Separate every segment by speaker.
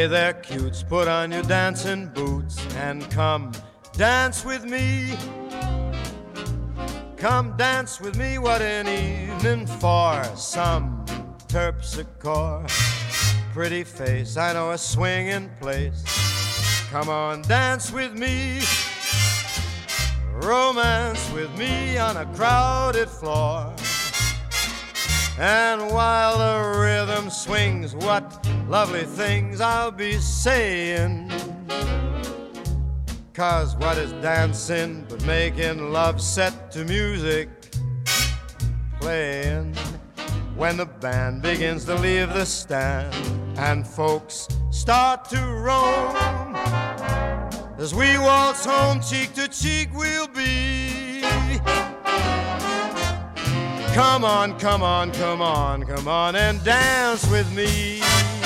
Speaker 1: Hey there, cutes, put on your dancing boots and come dance with me. Come dance with me, what an evening for some terpsichore. Pretty face, I know a swinging place. Come on, dance with me. Romance with me on a crowded floor. And while the rhythm swings, what lovely things I'll be saying. 'Cause what is dancing but making love set to music playing when the band begins to leave the stand and folks start to roam. As we waltz home cheek to cheek we'll be. Come on, come on, come on, come on and dance with me.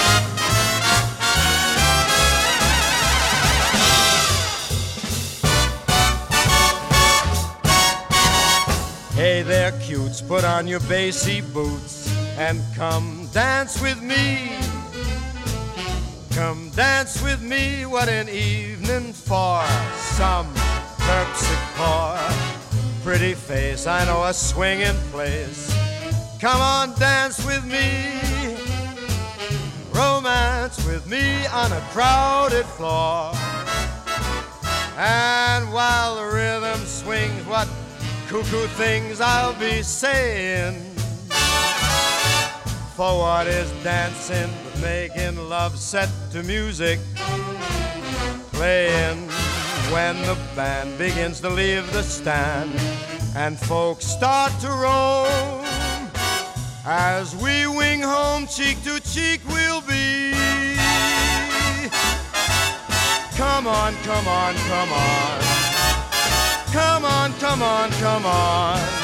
Speaker 1: Hey there, cutes, put on your bassy boots and come dance with me. Come dance with me, what an evening for some terpsichore. Pretty face, I know a swinging place. Come on, dance with me. Romance with me on a crowded floor. And while the rhythm swings, what cuckoo things I'll be saying. For what is dancing but making love set to music playing when the band begins to leave the stand and folks start to roam. As we wing home cheek to cheek we'll be. Come on, come on, come on. Come on, come on, come on.